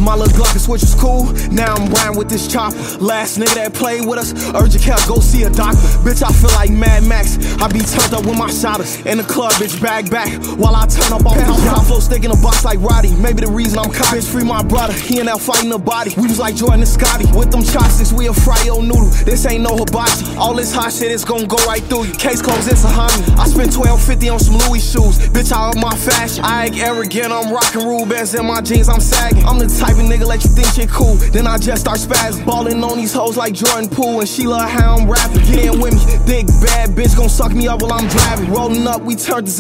My little Glock switch was cool, now I'm riding with this chopper. Last nigga that played with us, urgent care, go see a doctor. Bitch, I feel like Mad Max, I be turned up with my shotters. In the club, bitch, bag back, while I turn up off house. I flow stick in a box like Roddy, maybe the reason I'm cocky. Bitch, free my brother, he and that fighting the body. We was like Jordan and Scotty, with them chopsticks, we a fry your noodle. This ain't no hibachi, all this hot shit is gon' go right through you. Case closed, it's a homie. I spent $12.50 on some Louis shoes, bitch, I up my fashion. I act arrogant, I'm rockin' Rubens in my jeans, I'm sagging. I'm the type of nigga let you think shit cool, then I just start spazzing. Ballin' on these hoes like Jordan Poole, and she love how I'm rapping. Get in with me, thick bad bitch gon' suck me up while I'm driving. Rollin' up, we turned this